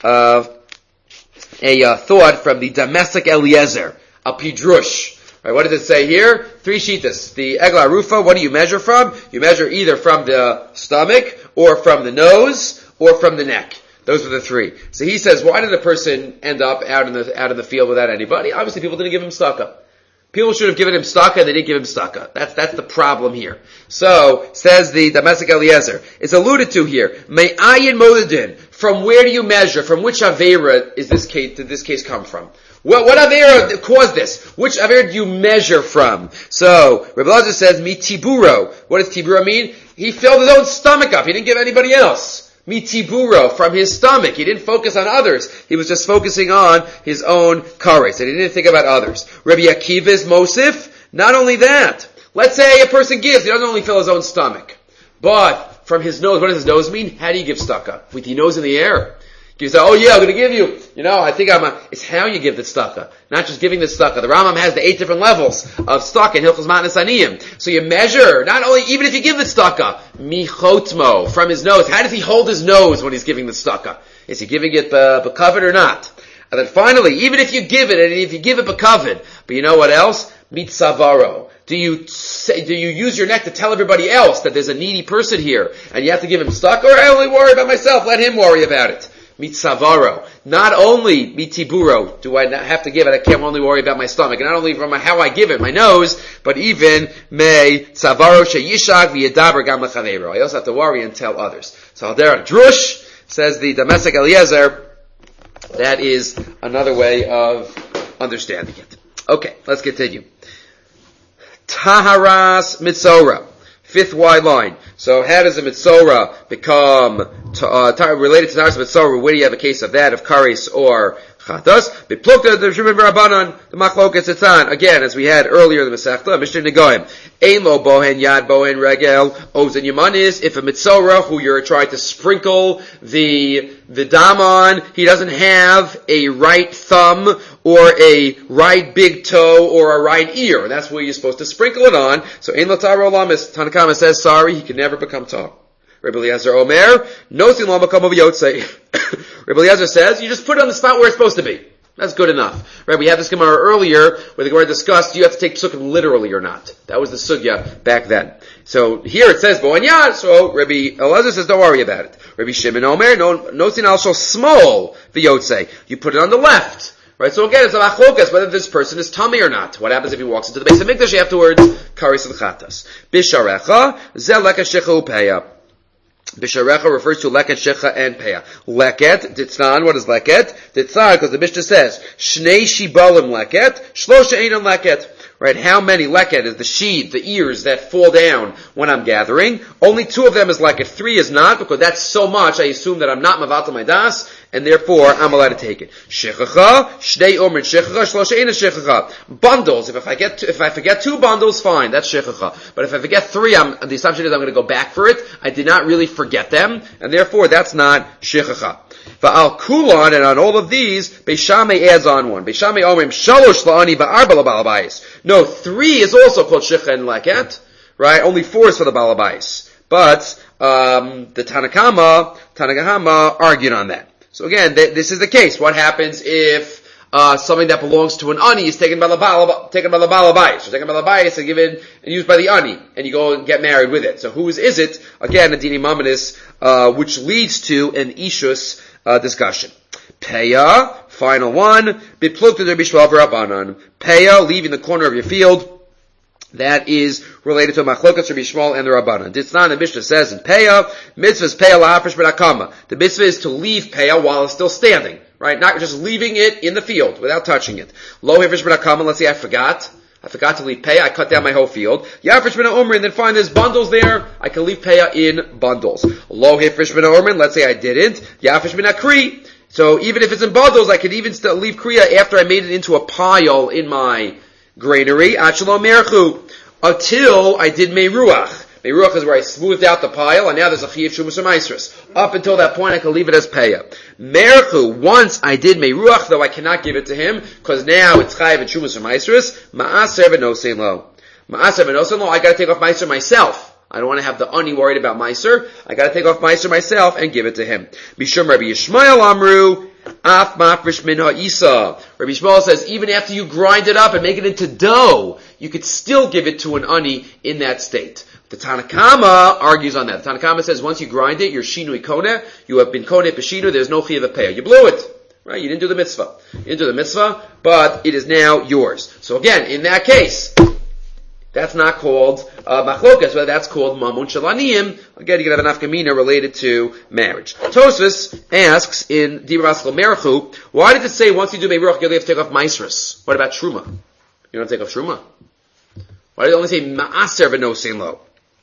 a thought from the Damascus Eliezer, a Pidrush. Right, what does it say here? 3 shitas. The Eglah Rufa, what do you measure from? You measure either from the stomach, or from the nose, or from the neck. Those are the 3. So he says, why did a person end up out in the field without anybody? Obviously people didn't give him tzedakah. People should have given him tzedakah, they didn't give him tzedakah. That's the problem here. So, says the Damascus Eliezer, it's alluded to here. Me'ayin modedin. From where do you measure? From which Avera did this case come from? What Avera caused this? Which Avera do you measure from? So, Rebbe Elazar says, Mi tiburo. What does tiburo mean? He filled his own stomach up. He didn't give anybody else. Mi tiburo, from his stomach. He didn't focus on others. He was just focusing on his own kares. And he didn't think about others. Rabbi Akiva is Mosif. Not only that. Let's say a person gives. He doesn't only fill his own stomach. But from his nose, what does his nose mean? How do you give tzedakah? With your nose in the air. You say, oh yeah, I'm going to give you. I think it's how you give the tzedakah. Not just giving the tzedakah. The Rambam has the 8 different levels of tzedakah in Hilchos Matnas Aniyim. So you measure, not only, even if you give the tzedakah, michotmo, from his nose. How does he hold his nose when he's giving the tzedakah? Is he giving it b'kavod or not? And then finally, even if you give it, and if you give it b'kavod, but you know what else? Mitzavaro. Do you use your neck to tell everybody else that there's a needy person here, and you have to give him tzedakah, or I only worry about myself, let him worry about it? Mitzavaro. Not only mitiburo do I not have to give it, I can't only worry about my stomach, and not only from how I give it, my nose, but even me tzavaro sheyishag v'yedaber gam lechaveiro. I also have to worry and tell others. So there, drush, says the Damascus Eliezer, that is another way of understanding it. Okay, let's continue. Taharas Mitzora. 5th wide line. So how does a Mitzora become related to Taharas Mitzora? Where do you have a case of that, of Kares or Chatas? Beplukta the Shimon Rabbanan, the Machlokas Etzan. Again, as we had earlier in the Masechta, Mishnah Negoim. Ein lo bohen yad bohen regel ozen yamanis. If a Mitzora who you're trying to sprinkle the dam on, he doesn't have a right thumb or a right big toe or a right ear, and that's where you're supposed to sprinkle it on. So Ein lo taro lamis. Tanakama says, sorry, he can never become tar. Rabbi Eliezer Omer, nosin lo makam of yotzei. Rabbi Eliezer says, you just put it on the spot where it's supposed to be. That's good enough. Right, we had this Gemara earlier where the Gemara discussed, do you have to take psukim literally or not? That was the sugya back then. So here it says, Bo'an yad, so Rabbi Eliezer says, don't worry about it. Rabbi Shimon Omer, nosin al shal small v'yotzei. You put it on the left. Right, so again, it's a machlokas whether this person is tummy or not. What happens if he walks into the Beis HaMikdash afterwards? Karis l'chatas. Bisharecha, ze leket shecha upeya. Bisharecha refers to leket shecha and peya. Leket, ditznan, what is leket? Ditznan, because the Mishnah says, shnei shibalim leket, shlosha einon leket. Right, how many leket is the sheed, the ears that fall down when I'm gathering? Only 2 of them is leket. 3 is not, because that's so much, I assume that I'm not mavatal my das, and therefore I'm allowed to take it. Shechacha, shnei omer shechacha, shlosha einon shechacha. Bundles, if I forget 2 bundles, fine, that's shechacha. But if I forget 3, the assumption is I'm going to go back for it. I did not really forget them, and therefore that's not shechacha. Va'al kulon, and on all of these, Beishamay adds on one. Beishamay omrim shalosh la'ani va'arba l'balabayis. No, 3 is also called shecha and leket. right? Only 4 is for the balabais. But the Tanakama argued on that. So again, this is the case. What happens if something that belongs to an ani is taken by the balabais, or taken by the balabais and given and used by the ani, and you go and get married with it? So whose is it? Again, a dini mamanis, which leads to an ishus discussion. Peya, final one. Biplukta der bishval v'rabanan. Peya, leaving the corner of your field. That is related to Machlokas Rabbi Shmuel and the Rabbanan. Ditznan, the Mishnah says in Peya, mitzvah is Peya la'afresh b'nakama. The mitzvah is to leave Peya while it's still standing, right? Not just leaving it in the field without touching it. Lo hafresh b'nakama, let's say I forgot to leave Peya, I cut down my whole field. Yafresh b'na'omrin, and then find there's bundles there, I can leave Peya in bundles. Lo hafresh b'na'omrin, let's say I didn't. Yafresh b'na'kri. So even if it's in bundles, I could even still leave Kriya after I made it into a pile in my granary, until I did Meiruach. Meiruach is where I smoothed out the pile, and now there's a Chiyuv Shumas Maisrus. Up until that point, I can leave it as Peya. Merchu, once I did Meiruach, though I cannot give it to him, because now it's Chayiv and Shumas Maisrus, Ma'aser v'nosein lo. Ma'aser v'nosein lo, I gotta take off Meiser myself. I don't want to have the ani worried about Meiser. I gotta take off Meiser myself and give it to him. Bishum Rabbi Yishmael Amru, Af mafresh min ha'isa. Rabbi Yishmael says, even after you grind it up and make it into dough, you could still give it to an ani in that state. The Tanakama argues on that. The Tanakama says, once you grind it, you're shinui koneh, you have been koneh peshinu, there's no chiyuv peya. You blew it. Right? You didn't do the mitzvah. But it is now yours. So again, in that case, that's not called machlokas, but that's called mamun shalaniyim. Again, you can have an afkamina related to marriage. Tosfos asks in Dibras Merchu, why did it say once you do meiruach you have to take off maisrus? What about truma? You don't take off truma. Why did it only say ma'aser v'nosein lo?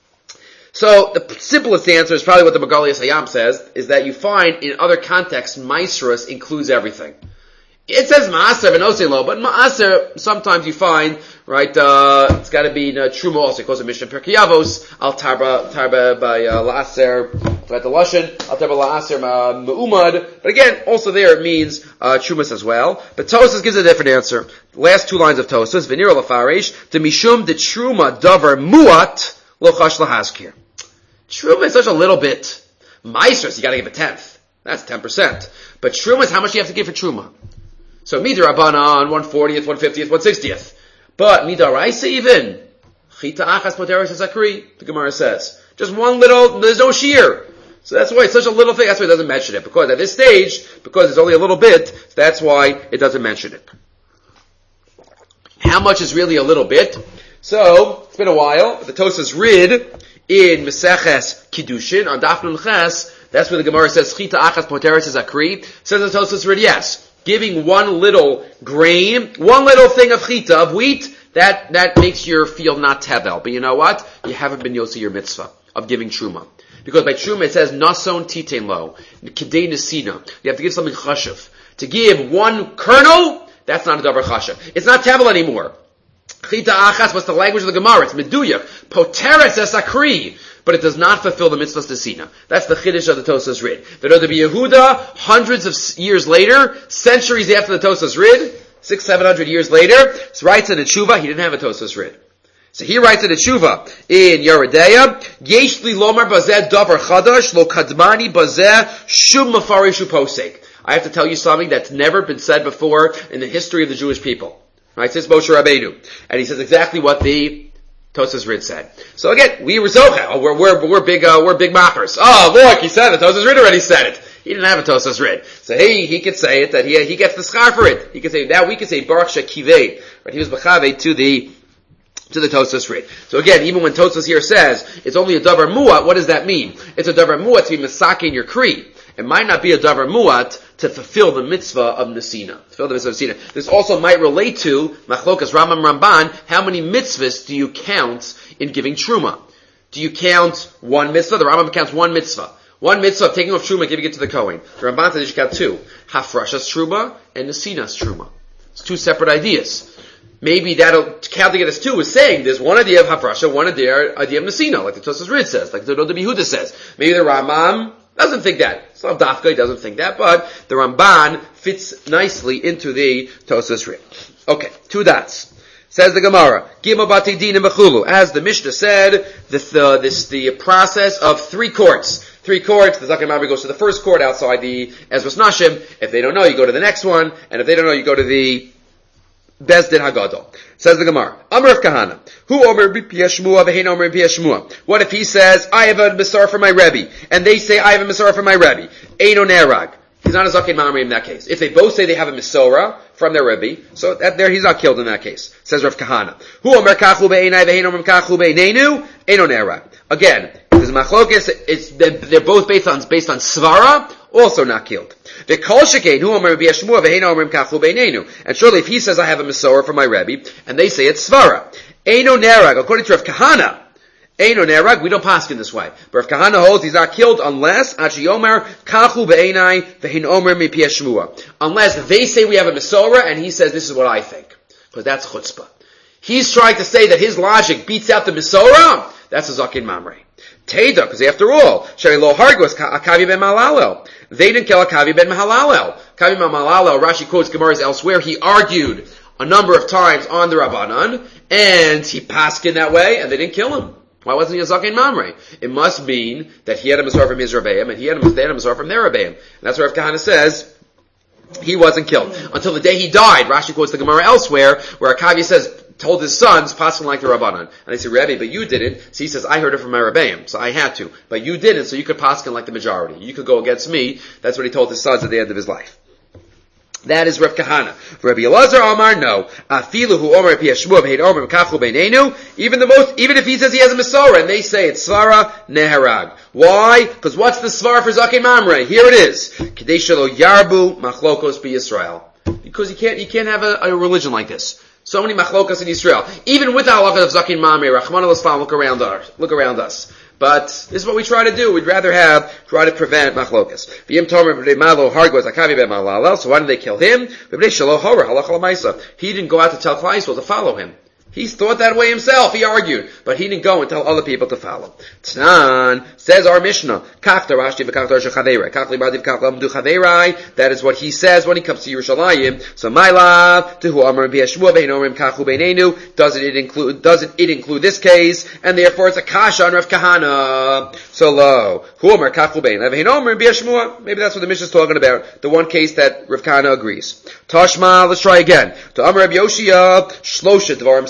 So the simplest answer is probably what the Megalias Hayam says, is that you find in other contexts maisrus includes everything. It says ma'aser v'nosein lo, but ma'aser sometimes you find, right, it's gotta be in truma also. It calls it Mishnah Pirkei Avos, al tarba by la'aser, right, the lashon, al tarba la'aser ma'umad. But again, also there it means trumas as well. But Tosfos gives a different answer. The last 2 lines of Tosfos, v'nira l'faresh, de mishum de truma davar muat lo chash lahazkir. Truma is such a little bit. Maisrus, you gotta give a 10th. That's 10%. But truma is how much you have to give for truma. So midirabanan, 1/40th, 1/50th, 1/60th. But midaraisa even, chita achas poteres zakri, the Gemara says. Just one little, there's no shear. So that's why it's such a little thing, that's why it doesn't mention it. Because at this stage, because it's only a little bit, that's why it doesn't mention it. How much is really a little bit? So, it's been a while, the Tosfos Rid, in Meseches Kiddushin, on Daf Nun Ches, that's where the Gemara says, chita achas poteres zakri, says the Tosfos Rid, yes. Giving one little grain, one little thing of chita, of wheat, that makes your field not tevel. But you know what? You haven't been yotzi your mitzvah of giving truma. Because by truma it says, nason titein lo, kedei nesina. You have to give something chashav. To give one kernel, that's not a davar chashav. It's not tevel anymore. Chita achas, what's the language of the Gemara? It's meduyak. Poteres esakri. But it does not fulfill the mitzvahs desina. That's the chiddush of the Tosfos Rid. V'noda Yehuda, hundreds of years later, centuries after the Tosfos Rid, 600-700 years later, writes in the Tshuva, he didn't have a Tosfos Rid. So he writes in the Tshuva, in Yeridea, Yesh li lomar bazeh davar chadash, lo kadmani bazeh shum mafarishu posek. I have to tell you something that's never been said before in the history of the Jewish people. Right? Says Moshe Rabbeinu. And he says exactly what the Tosfos Rid said. So again, we were zocha. We're big machers. Oh, look, he said it. Tosfos Rid already said it. He didn't have a Tosfos Rid. So he could say it, that he gets the schar for it. He could say, now we could say, Baruch Shekivei. Right? He was b'chavei to the Tosfos Rid. So again, even when Tosfos here says, it's only a davar muat, what does that mean? It's a davar muat to be misake in your kri. It might not be a davar muat to fulfill the mitzvah of Nesina. This also might relate to Machlokas Rambam Ramban. How many mitzvahs do you count in giving truma? Do you count one mitzvah? The Rambam counts one mitzvah. One mitzvah of taking off truma and giving it to the Kohen. The Ramban says you should count 2. Hafrashas truma and Nesina's truma. It's 2 separate ideas. Maybe counting it as 2 is saying there's one idea of Hafrasha, one idea of Nesina, like the Tosfos Rid says, like the Rabbi Yehuda says. Maybe the Rambam doesn't think that. It's not Dafka, he doesn't think that, but the Ramban fits nicely into the Tosfos Rid. Okay, 2 dots. Says the Gemara, Gimel Bati Din Mechulu. As the Mishnah said, the process of three courts. Three courts, the Zaken Mamre goes to the first court outside the Ezras Nashim. If they don't know, you go to the next one. And if they don't know, you go to the Beis Din Hagadol. Says the Gemara, Amar of Kahana, Hu Omer B'Piyah Shmua, V'hein Omer B'Piyah Shmua. What if he says, I have a Masar for my Rebbe, and they say, I have a Masar for my Rebbe? Eino Nerag. He's not a Zaken Mamre in that case. If they both say they have a Mesorah from their Rebbe, so there he's not killed in that case. Says Rav Kahana. Hu Omer Kachu Be'enai, V'hein Omer Kachu Be'enenu, Eino Nerag. Again, there's machlokes, they're both based on svara, also not killed. And surely if he says I have a Mesorah for my Rebbe, and they say it's svara, Eino Nerag, according to Rav Kahana, Eino Nerag, we don't pass in this way. But Rav Kahana holds he's not killed unless Achiyomer Kachu Be'enai V'hin Omer Mipiyah Shmua. Unless they say we have a Mesorah and he says this is what I think. Because that's chutzpah. He's trying to say that his logic beats out the Mesorah. That's a Zaken Mamre. Teda, because after all, Shari Lo Hargos Akavi ben Mahalalel. They didn't kill Akavi ben Mahalalel. Akavi ben Mahalalel, Rashi quotes Gemaras elsewhere, he argued a number of times on the Rabbanan, and he passed in that way, and they didn't kill him. Why wasn't he a Zaken Mamre? It must mean that he had a Masar from his Rebbeim, and they had a Masar from their Rebbeim. And that's what Rav Kahana says, he wasn't killed. Until the day he died, Rashi quotes the Gemara elsewhere, where Akavi says, told his sons, passing like the Rabbanan. And they say, Rebbe, but you didn't. So he says, I heard it from my Rebbeim, so I had to. But you didn't, so you could pass like the majority. You could go against me. That's what he told his sons at the end of his life. That is Rav Kahana. For Rabbi Elazar Amar, no. Afilu hu omer pi hashmua v'heid omer kachu beinenu. Even if he says he has a Mesorah and they say it's svara neharag. Why? Because what's the svara for Zaken Mamre? Here it is. Kedei shelo yarbu machlokos b'Yisrael. Because you can't have a religion like this. So many machlokas in Israel. Even with the halakha of Zaken Mamre, Rachmana litzlan, look around us. But this is what we try to do. We'd rather try to prevent machlokas. So why did they kill him? He didn't go out to tell Klal Yisrael to follow him. He thought that way himself. He argued, but he didn't go and tell other people to follow. Tanan says our Mishnah. That is what he says when he comes to Yerushalayim. So my love to who Amar doesn't it include this case? And therefore it's a kasha on Rav Kahana. So lo who Amar maybe that's what the Mishnah is talking about. The one case that Rav Kahana agrees. Tashma, let's try again. To Amar Rabbi Yoshia shlosha dvarim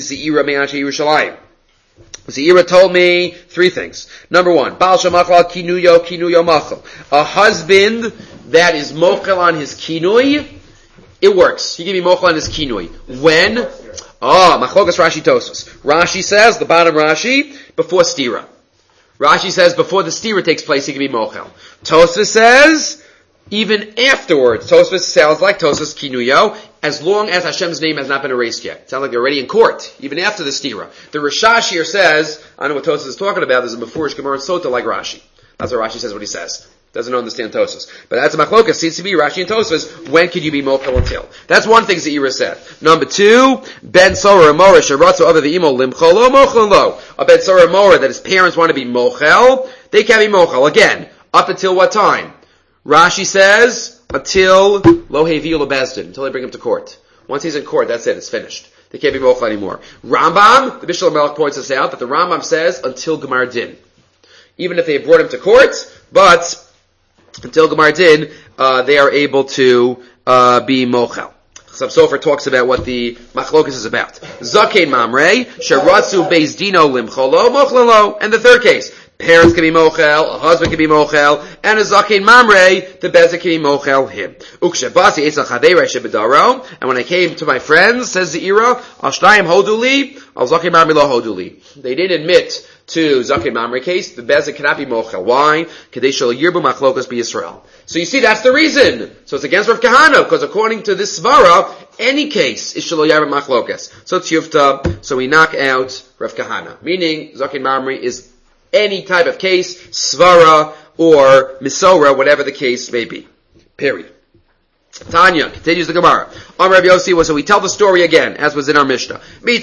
Zeira told me three things. Number one, Baal Shamachal Kinuyo Machal. A husband that is mochel on his kinui, it works. He can be mochel on his kinui. When? Machlokas Rashi Tosfos. Rashi says, the bottom Rashi, before stira. Rashi says, before the stira takes place, he can be mochel. Tosfos says, even afterwards. Tosfos sounds like Tosfos Kinuyo, as long as Hashem's name has not been erased yet. It sounds like they're already in court, even after the stira. The Rishash here says, I don't know what Tosfos is talking about, there's a Mefurish Gemara Sota like Rashi. That's what Rashi says what he says. Doesn't understand Tosfos. But that's a machlokas, seems to be Rashi and Tosfos, when could you be mochel until? That's one thing Zeira said. Number two, Ben Sorah Mora Sharatzu Ava V'imo Limcholo Mochel Lo. A Ben Sorah Mora that his parents want to be mochel, they can be mochel. Again, up until what time? Rashi says, until lo heviu lebezdin, until they bring him to court. Once he's in court, that's it, it's finished. They can't be mochel anymore. Rambam, the Mishnah Melech points this out, that the Rambam says until Gemar Din. Even if they brought him to court, but until Gemar Din, they are able to be mochel. Chassam Sofer talks about what the machlokas is about. Zaken Mamre, sheratzu beis dino limcholo mochlelo. And the third case, parents can be mochel, a husband can be mochel, and a zaken mamre, the bezek can be mochel him. Ukshebasi etzal chadeirei shebedaro, and when I came to my friends, says Zeira, al shnayim hoduli, al zaken mamre lo hoduli. They didn't admit to zaken mamre case, the bezek cannot be mochel. Why? Kadei shel yirbu machlokas b'Yisrael. So you see, that's the reason. So it's against Rav Kahana, because according to this svara, any case is shelo yarbu machlokas. So it's yufta, so we knock out Rav Kahana. Meaning, zaken mamre is any type of case, svara or misora, whatever the case may be. Period. Tanya continues the Gemara. On Rabbi Yossi, so we tell the story again, as was in our Mishnah.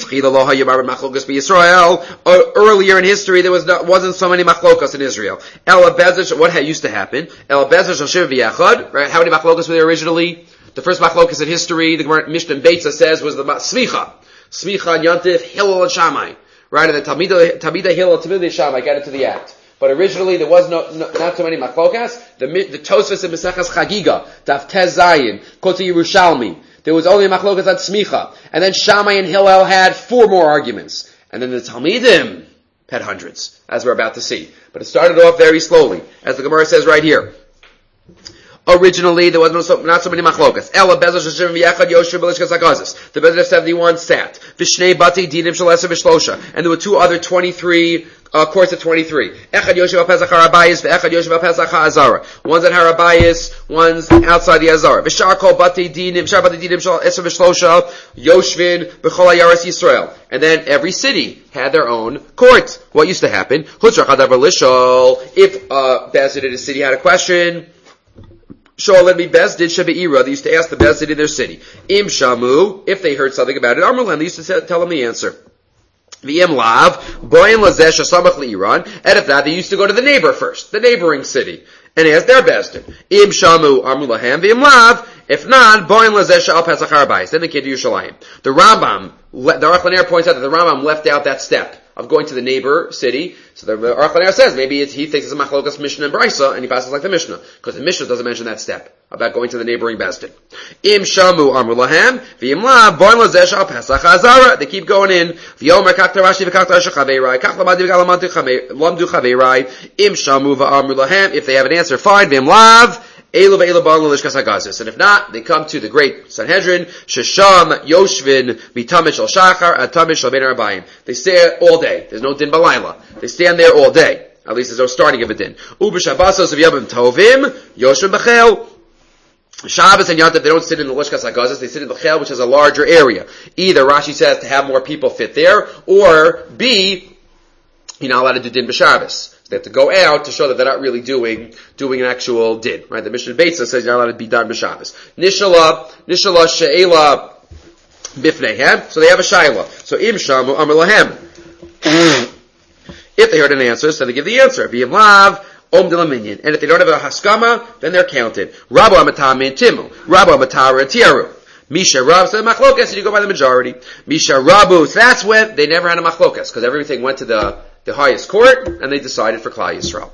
Earlier in history, there wasn't so many machlokas in Israel. What used to happen? Right? How many machlokas were there originally? The first machlokas in history, the Mishnah Beitza says, was the smicha. Smicha and Yontif, Hillel and Shammai. Right? And the Talmidei Hillel, Talmidei Shammai got into the act. But originally there was not so many machlokas. The Tosfos in Maseches Chagiga, Daf Tez Zayin, Kota Yerushalmi. There was only machlokas at Smicha. And then Shammai and Hillel had 4 more arguments. And then the Talmidim had hundreds, as we're about to see. But it started off very slowly, as the Gemara says right here. Originally, there was not so many machlokas. Ela Bezer Shashim V'Yechad Yosher B'Lishkas HaGazis. The Bezer of 71 sat. V'Shnei Bati Dinim Shalesa V'Shlosha. And there were 2 other 23, courts of 23. Echad Yosher V'Pesach HaRabayis, V'Echad Yosher V'Pesach HaAzara. One's at HaRabayis, one's outside the Azara. V'Shar Kol Bati Dinim, Shar Bati Dinim Shalesa V'Shlosha, Yoshvin B'Chol HaYaras Yisrael. And then every city had their own court. What used to happen? Hutzrach Hadavar Lishol. If Bezdin in a city had a question, Shoel be Bezdin Shebe'ira. They used to ask the Bezdin in their city. Im Shamu, if they heard something about it, Amrlan, they used to tell them the answer. V'im Lav, Boyin Lazeh Shasamach L'Iran, and if that, they used to go to the neighbor first, the neighboring city, and ask their Bezdin. Im Shamu, Amrulahem, V'im Lav, if not, Boyin Lazeh Sha'al Pesach HaRabayis. Then they came to Yerushalayim. The Rambam, the Aruch LaNer points out that the Rambam left out that step of going to the neighbor city. So the Aruch LaNer says maybe he thinks it's a machlokas Mishnah and Brisa, and he passes like the Mishnah, because the Mishnah doesn't mention that step about going to the neighboring Bezdin. Im shamu amru lahem v'im la boin lazeh shal pesach hazara. They keep going in. V'yomer kach tarashi v'kach tarashi chaveirai kach lamadi v'galamadu chaveirai im shamu v'amru lahem. If they have an answer, fine. V'im lav elu ve'elu ba'al l'ishkas hagazis. And if not, they come to the great Sanhedrin. Shesham yoshvin mitamid shel shachar at tamid shel bein harabayim. They stay all day. There's no din balayla. They stand there all day. At least there's no starting of a din. Ub'shabbasos of yabim tovim yoshvin b'chel. Shabbos and Yontif, they don't sit in the Lishkas HaGazis, they sit in the Chel, which is a larger area. Either, Rashi says, to have more people fit there, or B, you're not allowed to do din b'Shabbos. So they have to go out to show that they're not really doing an actual din. Right? The Mishnah Beitza says you're not allowed to be done b'Shabbos. Nishala she'ela bifneihem, so they have a shayla. So im shamu amar lahem. If they heard an answer, so they give the answer. V'yim lav, Om de la minyan. And if they don't have a haskama, then they're counted. Rabu amatam min timu. Rabu amatara tiaru. Misha Rabu, so the machlokas, and you go by the majority. Misha Rabu, so that's when they never had a machlokas, because everything went to the highest court, and they decided for Klal Yisrael.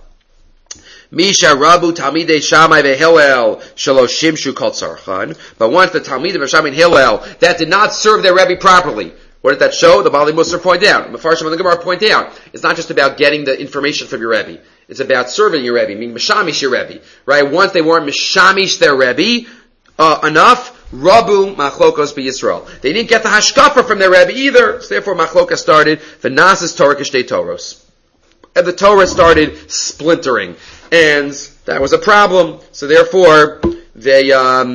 Misha Rabu Talmidei Shammai veHillel Shalosh Shimshu Kol Tzarchan. But once the Talmidim of Shammai and Hillel that did not serve their Rebbe properly, what did that show? The Bali Musar point out. Mefarshim and the Gemara point out. It's not just about getting the information from your Rebbe. It's about serving your Rebbe, meaning Mishamish your Rebbe. Right? Once they weren't Mishamish their Rebbe, enough, Rabu Machlokos B'Yisrael. They didn't get the Hashkafa from their Rebbe either, so therefore Machlokas started, V'Nasis Torah Kishtei Toros. And the Torah started splintering. And that was a problem. So therefore, they,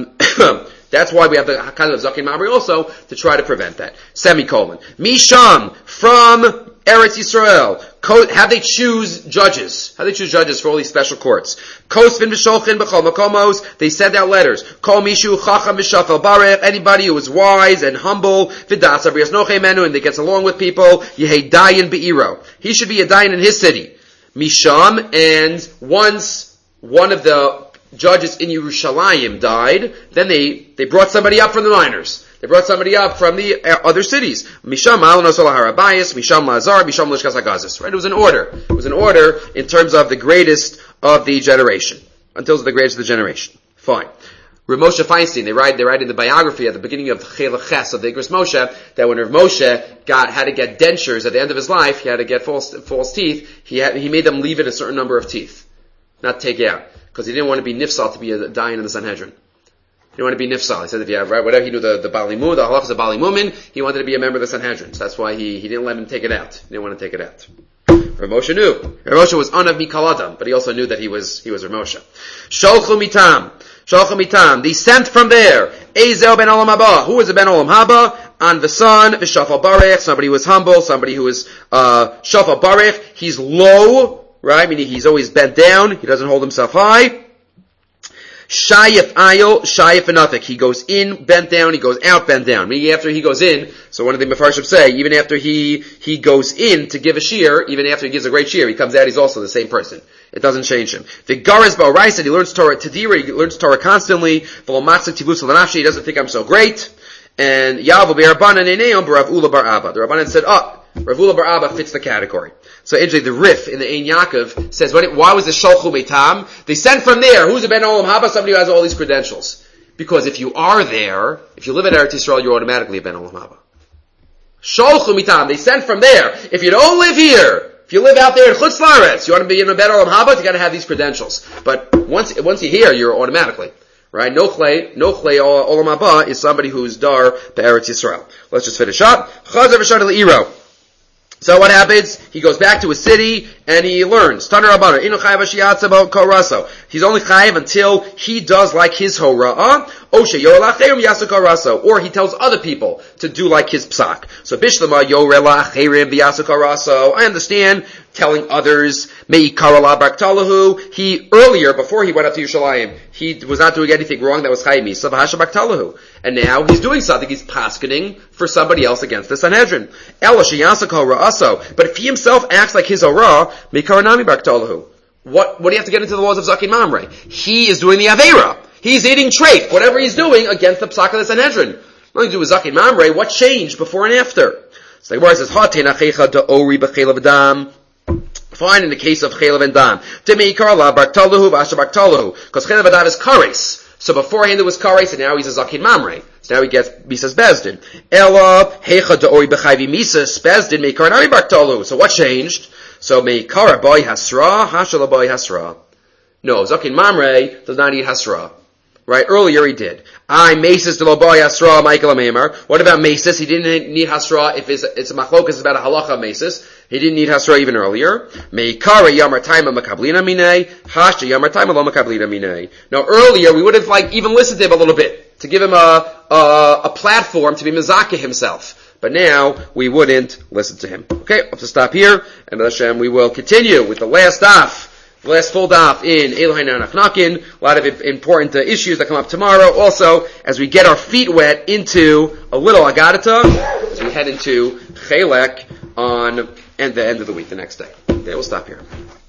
that's why we have the Hakad of Zakin Mabri also, to try to prevent that. Semicolon. Misham, from Eretz Yisrael. How they choose judges. How they choose judges for all these special courts. Kosvin v'sholchin b'chol makomos. They send out letters. Kol mishu chacham v'shafel barech. Anybody who is wise and humble. V'das abrias nochei menu. And that gets along with people. Yehei dayan be'iro. He should be a dayan in his city. Misham, and once one of the judges in Yerushalayim died, then they brought somebody up from the minors. They brought somebody up from the other cities. Misham Ma'alonosol HaRabayis, Misham Lazar, Misham Lishkas HaGazis. Right? It was an order. It was an order in terms of the greatest of the generation. Until the greatest of the generation. Fine. Rav Moshe Feinstein, they write in the biography at the beginning of Chelach Ches of the Igros Moshe, that when Rav Moshe had to get dentures at the end of his life, he had to get false teeth, he made them leave it a certain number of teeth. Not take out. Because he didn't want to be nifsal to be a dayan in the Sanhedrin. He didn't want to be nifsal. He said if you have, right, whatever he knew the Bali Mu, the halachas of Bali Mumin, he wanted to be a member of the Sanhedrin. So that's why he didn't let him take it out. He didn't want to take it out. Rav Moshe knew. Rav Moshe was anav mikal adam, but he also knew that he was Rav Moshe. Sholchu mitam. They sent from there. Ezel ben olam haba. Who was the ben olam haba? An v'san v'shafal barech. Somebody who was humble. Somebody who was shafal barech. He's low. Right? Meaning he's always bent down. He doesn't hold himself high. Shayif ayil, shayif anafik. He goes in, bent down. He goes out, bent down. Meaning after he goes in, so one of the Mefarshim say, even after he goes in to give a shear, even after he gives a great shear, he comes out, he's also the same person. It doesn't change him. The Garaz Ba'oraisa, he learns Torah Tadira, he learns Torah constantly. He doesn't think I'm so great. And Yavu B'Rabbanan Eineim B'Rav Ula Bar Abba. The Rabbanan said, Rav Ula Bar Abba fits the category. So actually the Rif in the Ein Yaakov says, why was the Sholchu Beitam? They sent from there. Who's a Ben Olam Haba? Somebody who has all these credentials. Because if you are there, if you live in Eretz Yisrael, you're automatically a Ben Olam Haba. Sholchu Mitam. They sent from there. If you don't live here, if you live out there in Chutz La'aretz, you want to be in a Ben Olam Haba, you got to have these credentials. But once you're here, you're automatically. Right? No Chlei Olam Haba is somebody who's Dar Be'eretz Yisrael. Let's just finish up. Chazav V'shad L'iro. So what happens? He goes back to his city and he learns. Taner Rabbanan, Inu chayav sheyatza bo karaso. He's only chayav until he does like his hora'ah. Oshe yoreh la'acherim yasa karaso. Or he tells other people to do like his psak. So bishlama yoreh la'acherim v'yasa karaso. I understand telling others, me'ikara la'baktalahu. He, earlier, before he went up to Yerushalayim, he was not doing anything wrong that was chaymi. So v'hasha baktalahu. And now he's doing something, he's paskening for somebody else against the Sanhedrin. Ela sheyasa kora'aso. But if he himself acts like his orah, me'ikara nami baktalahu. What do you have to get into the laws of Zakin Mamre? He is doing the Aveira. He's eating treif, whatever he's doing against the Psak of the Sanhedrin. Nothing to do with Zakin Mamre. What changed before and after? So the Gemara says, fine in the case of Chelav and Dam. Because Chelav and Dam is Kares. So beforehand it was Kares, and now he's a Zakin Mamre. So now he gets Misas Bezdin. Ela, Hecha Da'ori B'chayvi Misas, Bezdin, Meikar Nami Bartolu. So what changed? So Meikara Boy Hasra, Hashala Boy Hasra. No, Zakin Mamre does not eat Hasra. Right? Earlier he did. I Mesis de lo Boy Hasra, Michael Amemar. What about Mesis? He didn't need Hasra if it's a machlokas, it's about a halacha Mesis. He didn't need Hasra even earlier. Meikara Yamar Taima Makablina Minei, Hashta Yamar Taima Lo Makablina Minei. Now earlier we would have even listened to him a little bit, to give him a platform to be Mizakeh himself. But now we wouldn't listen to him. Okay, I'll have to stop here, and Hashem, we will continue with the last daf, the last full daf in Eloheinu Nachnakin. A lot of important issues that come up tomorrow. Also, as we get our feet wet into a little Agadata, as we head into Chelek on the end of the week, the next day. Okay, we'll stop here.